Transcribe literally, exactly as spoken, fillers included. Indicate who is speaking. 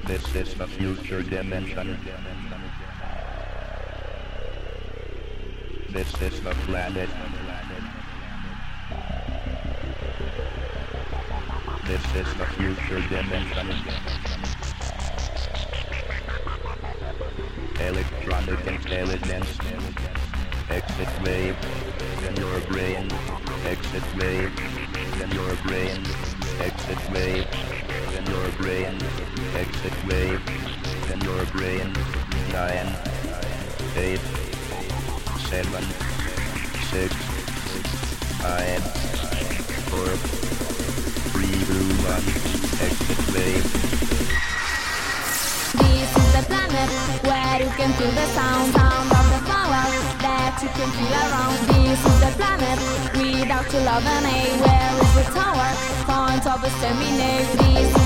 Speaker 1: This is the future dimension. This is the planet. This is the future dimension. Electronic intelligence. Exit wave in your brain. Exit wave in your brain. Exit wave in your brain. Exit wave in your brain. Nine, eight, seven, six, five, four, three, two, one. Exit wave.
Speaker 2: This is the planet where you can feel the sound, sound of the flowers that you can feel around. This is the planet without your love and aid. Where is the tower, point of exterminate? This